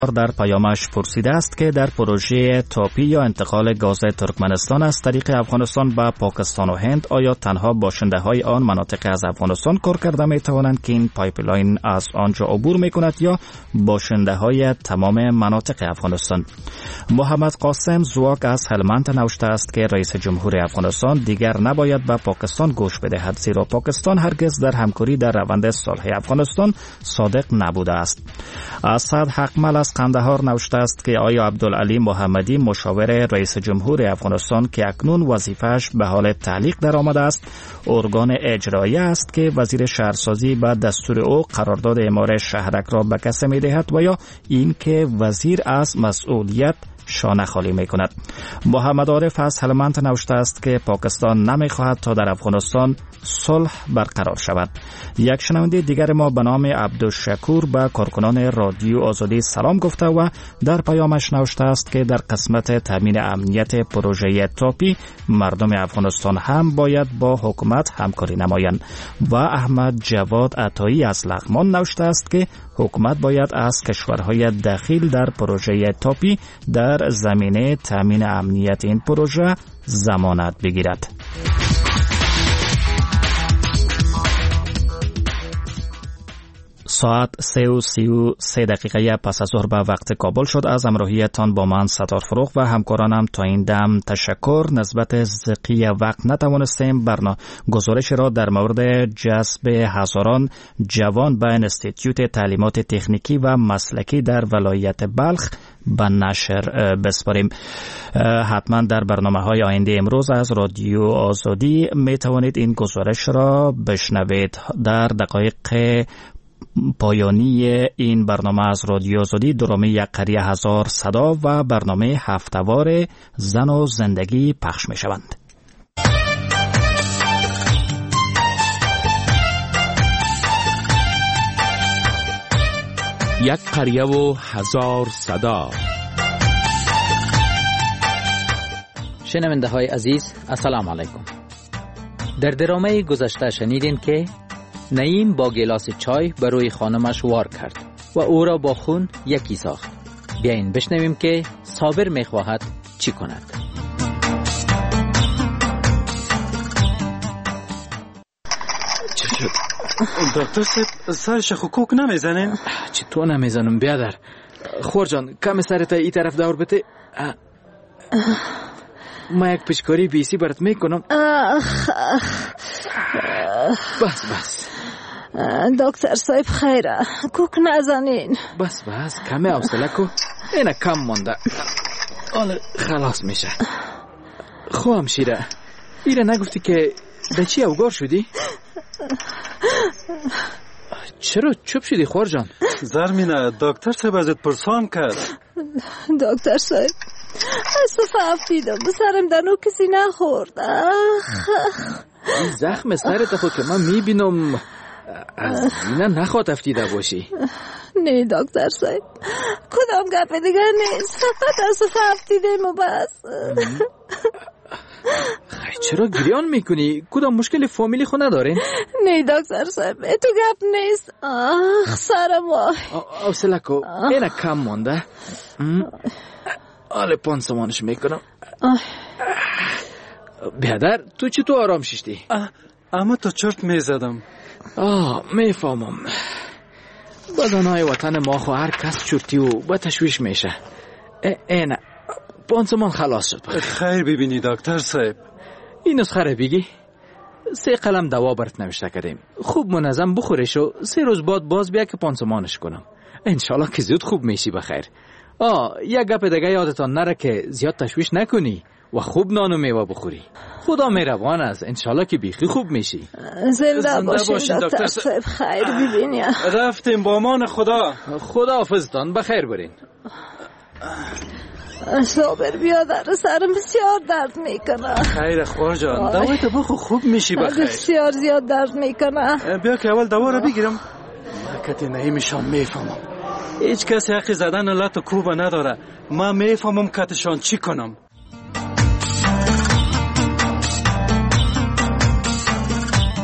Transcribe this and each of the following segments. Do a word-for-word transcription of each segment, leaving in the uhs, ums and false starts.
در پیامش پرسیده است که در پروژه تاپی یا انتقال گاز ترکمنستان از طریق افغانستان به پاکستان و هند آیا تنها باشنده های آن مناطق از افغانستان کار کرده می توانند که این پایپلاین از آنجا عبور می کند یا باشنده های تمام مناطق افغانستان؟ محمد قاسم زواک از هلمند نوشته است که رئیس جمهور افغانستان دیگر نباید به پاکستان گوش بدهد، زیرا پاکستان هرگز در همکاری در روند صلح افغانستان صادق نبوده است. اسد حقمل از قندهار نوشته است که آیا عبدالعلی محمدی مشاور رئیس جمهور افغانستان که اکنون وظیفه‌اش به حال تعلیق در آمده است، ارگان اجرایی است که وزیر شهرسازی به دستور او قرارداد اعمار شهرک را به کسی می دهد و یا این که وزیر از مسئولیت شانه خالی می کند؟ محمد عارف از هلمند نوشته است که پاکستان نمی خواهد تا در افغانستان صلح برقرار شود. یک شنونده دیگر ما به نام عبدالشکور به کارکنان رادیو آزادی سلام گفته و در پیامش نوشته است که در قسمت تامین امنیت پروژه تاپی مردم افغانستان هم باید با حکومت همکاری نمایند. و احمد جواد عطایی از لغمان نوشته است که حکومت باید از کشورهای دخیل در پروژه تاپی در زمینه تامین امنیت این پروژه ضمانت بگیرد. ساعت سه و سی و سه دقیقه پس از ظهر به وقت کابل شد. از همراهیتان با من ستار فروغ و همکارانم تا این دم تشکر. نسبت زقی وقت نتوانستیم برنامه گزارش را در مورد جذب هزاران جوان به انستیتیوت تعلیمات تکنیکی و مسلکی در ولایت بلخ به نشر بسپاریم. حتما در برنامه‌های آینده امروز از رادیو آزادی می توانید این گزارش را بشنوید. در دقایق پایانی این برنامه از رادیو آزادی درامه یک قریه هزار صدا و برنامه هفته‌وار زن و زندگی پخش می شوند. یک قریه و هزار صدا. شنونده های عزیز السلام علیکم. در درامه گذشته شنیدین که نعیم با گلاس چای بر روی خانمش وار کرد و او را با خون یکی ساخت. بیاین بشنویم که صابر میخواهد چی کند. چی شد؟ دکتر صاحب سرش خوکوک نمیزنین؟ چطور نمیزنم بیادر؟ خور جان کم سرت ای طرف دور بته. ما یک پشکاری بیسی برات میکنم. بس بس دکتر صاحب خیره کوک نزنین. بس بس کمی حوصله کو. اینه کم مونده. حالا خلاص میشه. خو همشیره ایره نگفتی که به چی اوگار شدی؟ چرا چوب شدی خور جان؟ زرمینه دکتر صاحب ازت پرسان کرد. دکتر صاحب از صفحه افتیدم بسرم دنو کسی نخورد. این زخم سرت خود که من میبینم از اینه نخواد افتیده باشی. نه دکتر صاحب کدام گپ دیگر نیست، فقط از صفحه افتیدم و بس. چرا گریان میکنی؟ کدام مشکل فامیلی خود ندارین؟ نه دکتر صاحب تو گپ نیست. آخ سرم وای. حوصله کو اینه کم مونده. حالا پانسمانش میکنم. بیادر تو چی تو آرام ششتی؟ اما تو چرت میزدم. آه میفهمم. بدنهای وطن ما خو هر کس چرتی و با تشویش میشه. اینه پانسمان خلاص شد. خیر ببینی دکتر صاحب. این نسخه را بگی. سه قلم دوا برات نوشته کردیم. خوب منظم بخوریش و سه روز بعد باز بیا که پانسمانش کنم. انشالله که زود خوب میشی بخیر. آه یک گپ دیگه یادتان نره که زیاد تشویش نکنی و خوب نان و میوه بخوری. خدا مهربان است، انشالله که بیخی خوب میشی. زنده باشین دکتر صاحب. خیر ببینی. رفتیم با امان خدا. خدا حافظتان بخیر برین. صابر بیادر سرم بسیار درد میکنه. خیر خور جان دوایت بخو خوب میشی بخیر. بسیار زیاد درد میکنه. بیا که اول دوا رو بگیرم. مکت نهیمشان میفهمم هیچ کسی حقی زدن لط و کوبه نداره. من میفهمم کتشان چی کنم.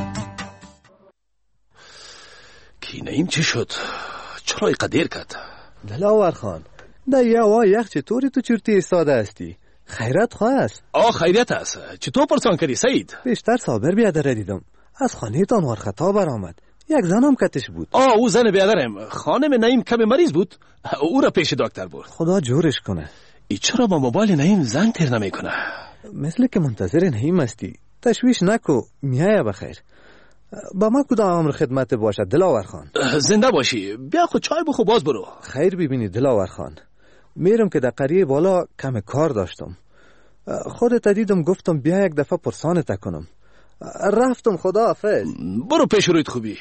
کی نعیم چی شد؟ چرا قدیر کرد؟ دلاور خان در یه وا یک چطوری تو چرتی ایستاده هستی؟ خیرت خواه است. آه خیریت است. چطور پرسان کردی سید؟ بیشتر صابر بیادره دیدم. از خانه تان ورخطا برآمد. یک زنم کتش بود. آه او زن بیادرم. خانم نعیم کم مریض بود. او را پیش دکتر برد. خدا جورش کنه. ای چرا با موبایل نعیم زنگ تیر نمیکنه؟ مثل که منتظر نعیم هستی. تشویش نکو، میایه بخیر. با ما کدام امر خدمت باشد دلاور خان؟ زنده باشی. بیا خود چای بخو باز برو. خیر ببینی دلاور خان. میرم که در قریه بالا کم کار داشتم. خودت دیدم گفتم بیا یک دفعه پرسانت کنم. رفتم خدا حافظ. برو پیش رویت خوبی.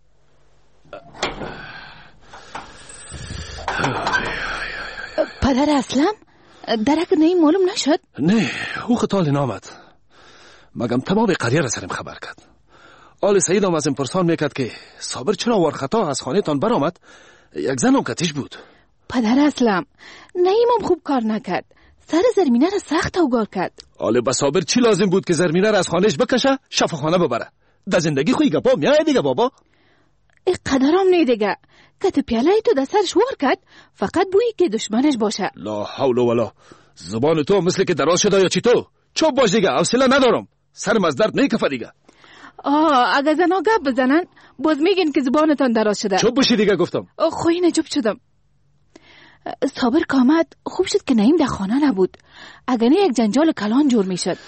پدر اسلم درک نعیم معلوم نشد؟ نه او خطال نامد. مگم تمام قریه را سرم خبر کرد. آل سیدم از این پرسان میکرد که صابر چرا ورخطا از خانه تان برآمد. یک زنم کتیش بود. پدر اسلم نعیمم خوب کار نکرد. سر زرمینه را سخت اوگار کرد. آله با صابر چی لازم بود که زرمینه را از خانهش بکشه شفاخانه ببره؟ در زندگی خوی گپا میای دیگه بابا. ای قدرم نه دیگه. که پیاله تو در سرش ور کرد فقط بویی که دشمنش باشه. لا حول ولا. زبان تو مثل که دراز شده یا چی تو؟ چوب باش دیگه. حوصله ندارم. سرم از درد میکفه دیگه. آه اگه زنا گپ بزنن باز میگن که زبانتان دراز شده. چوب باشی دیگه گفتم. خوی نجوب شدم. صابر کامد خوب شد که نعیم در خانه نبود. اگر نه یک جنجال کلان جور میشد.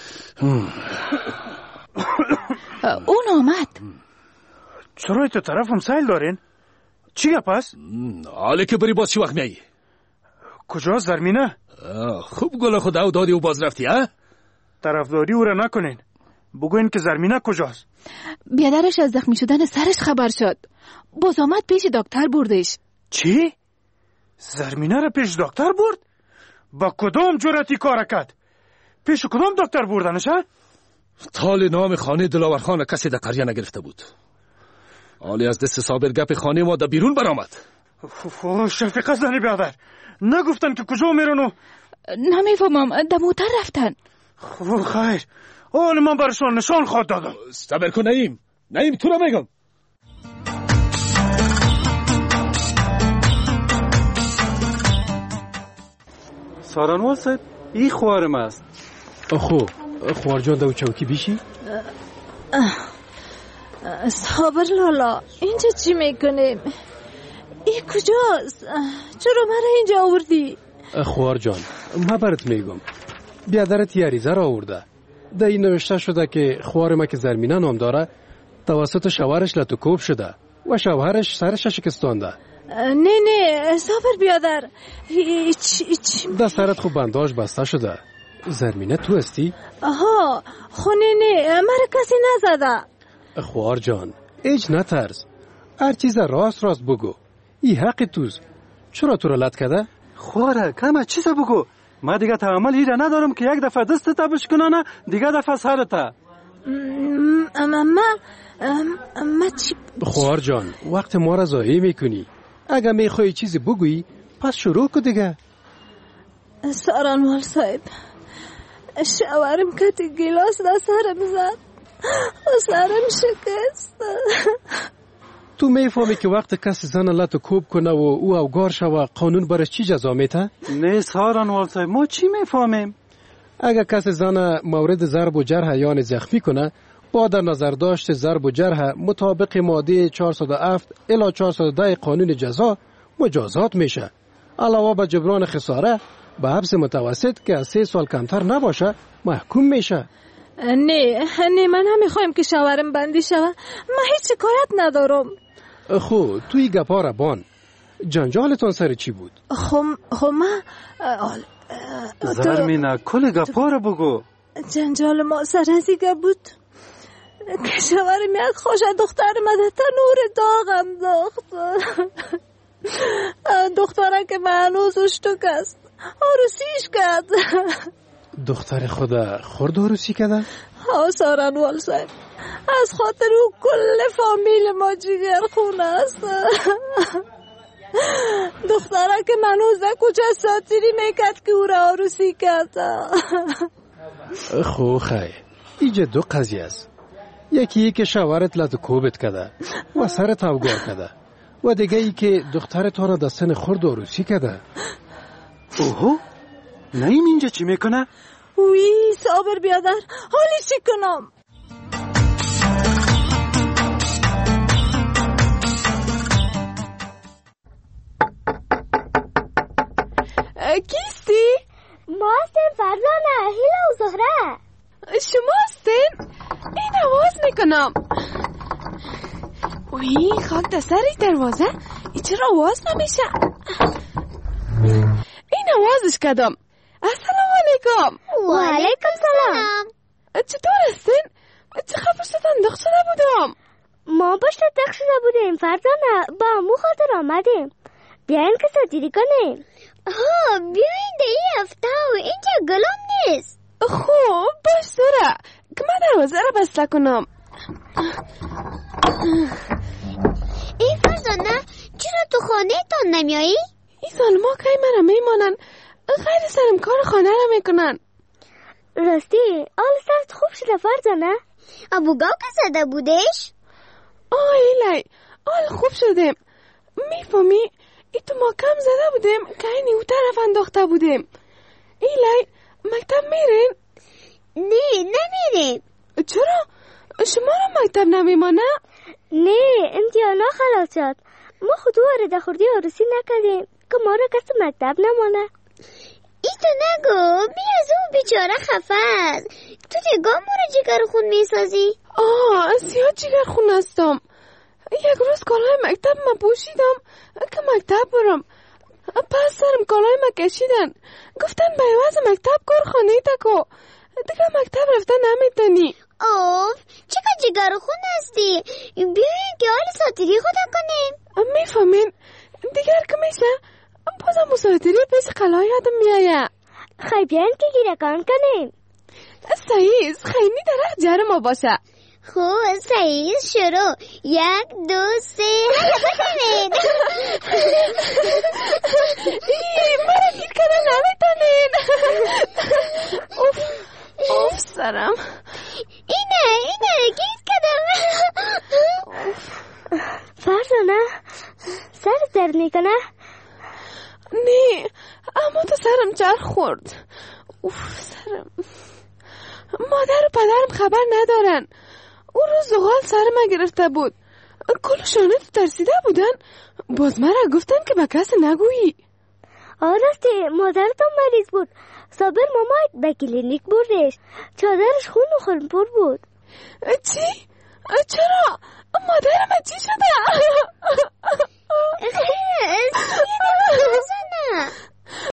اون آمد. چرا تو طرفم سیل دارین؟ چی گپ است؟ حالا که بری باز چی وقت میایی؟ کجاست زرمینه؟ خوب گل خود او دادی و باز رفتی ها؟ طرفداری او را نکنین. بگوین که زرمینه کجاست؟ بیادرش از زخمی شدن سرش خبر شد. باز آمد پیش دکتر بردش. چی؟ زرمینه را پیش دکتر برد؟ با کدام جرأتی کار کرد؟ پیش کدام دکتر بردنش ها؟ تال نام خانه دلاورخان کسی در قریه نگرفته بود. حالی از دست صابر گپ خانه ما در بیرون برآمد. شفیقه زنی بیادر نگفتن که کجا میرونو؟ نمیفهمم در موتر رفتن. خب خیر آن من برشان نشان خواد دادم. صبر کن نعیم. نعیم تو را میگم. سارنوال صاحب ای خوارم است. خوب خوار جان دو چوکی بیشی؟ صابر لالا اینجا چی میکنیم؟ ای کجاست؟ چرا مرا اینجا آوردی؟ خوار جان ما برات میگم بیادرت یاریزه را آورده. در این نوشته شده که خوار ما که زرمینه نام داره توسط شوهرش لطوکوب شده و شوهرش سرش شکستانده. نه نه صابر بیادر هیچ هیچ در سرت خوب بنداج بسته شده. زرمینه تو هستی؟ آها خونه نه مرا کسی نزده. خوار جان ایچ نترس. هر چیز راست راست بگو. ای حق توز. چرا تو را لط کده؟ خواره کمه چیز بگو. ما دیگه تعامل هیره ندارم که یک دفعه دست تا بشکنانه دیگه دفعه سرتا. اما ما ما چی؟ خوار جان وقت ما را ضایع میکنی. اگه میخوای چیزی بگویی پس شروع کن دیگه. سارنوال صاحب شوهرم کتی گلاس در سرم زد و سرم شکست. تو میفهمی که وقت کسی زن لطو کوب کنه و او اوگار شوه قانون برش چی جزا میته؟ نه سارنوال صاحب ما چی میفهمیم؟ اگه کسی زن مورد ضرب و جرح یان زخمی کنه با در نظر داشت ضرب و جرح مطابق ماده چهارصد و هفت الی چهارصد و ده قانون جزا مجازات میشه. علاوه بر جبران خساره به حبس متوسط که از سه سال کمتر نباشه محکوم میشه. نه نه من نمیخوایم که شوهرم بندی شوه. من هیچ شکایت ندارم. خب توی گپا را بان. جنجالتون سر چی بود؟ خب خب من زرمینه کل گپا را بگو. جنجال ما سر از ایگه بود که شوهرم یک خوش دختر مده تنور داغم داخت. دختره که معنوز اشتک است آروسیش کرد. دختر خدا خورد آروسی کرده؟ ها سارنوال صاحب از خاطر او کل فامیل ما جیگر خونه است. دختره که منوز در کوچه ساتیری میکرد که او را آروسی کرده. خو خیلی ایجا دو قضیه است. یکی که شوهرت لطو کوبت کرده و سرت اوگار کرده و دیگه ای که دخترتان در سن خرد عروسی کرده. اوهو، نیم اینجا چی میکنه؟ وی صابر بیادر، حالی چی کنم؟ کیستی؟ ما هستیم فرزانه، هیلا و زهره. شما هستین؟ این آواز میکنم. وی خاک در سر دروازه، این چرا آواز نمیشه؟ این آوازش کردم. السلام علیکم. و علیکم سلام. چطور هستین؟ چه خبر شدن دخ شده بودم؟ ما پشت دخ شده بودیم فرزانه، با امو خاطر آمدیم. بیاین که سجیری کنیم. ها بیاین ده ای هفته و اینجا گلام نیست. خوب باش سوره که من دروازه را بسته کنم. ای فرزانه چرا تو خانه تان نمیایی؟ این ظالما که من میمانن غیر سرم کار خانه را میکنن. راستی آل سرت خوب شده فرزانه؟ ابو گاو که زده بودش؟ آه ایلی آل خوب شدیم. میفهمی ای تو ما کم زده بودیم که اینی او طرف انداخته بودیم. ایلی مکتب میرین؟ نه نمیریم. چرا؟ شما را مکتب نمیمانه؟ نه امتحانا خلاص شد. ما خودو وارد خوردی عروسی نکردیم که ما را کسی مکتب نمانه. ای تو نگو بی از او بیچاره خفه است. تو دیگه ما را جگر خون میسازی؟ آه زیاد جگر خون هستم. یک روز کالای مکتب ما پوشیدم که مکتب برم. پس سرم کالای ما کشیدن، گفتن به عوض مکتب کار خانه تکو دیگه مکتب رفته نمیتونی. اوف چقدر جگر خون هستی. بیاین که حال ساتیری خدا کنیم. میفهمین دیگر که میشه بازم مساعدری پیش قلای یادم میایه. خیلی بیاین که گیرکان کنیم. سعیز خیلی درخت جر ما باشه. خوب سعیز شروع. یک دو سه بکنید. ای مرا گیر کنه نمیتونین. اوف اوف سرم. اینه اینه گیر کدم. فرزانه سر درد میکنه؟ نه اما تو سرم جر خورد. اوف سرم. مادر و پدرم خبر ندارن. اون روز زغال سرم گرفته بود. کل شانه ترسیده بودن. باز مرا گفتن که به کسی نگویی. آراستی مادرتون مریض بود. صابر مامایت به کلینیک بردش. چادرش خون و خونپور بود. چی؟ چرا؟ مادرم چی شده؟ خیلی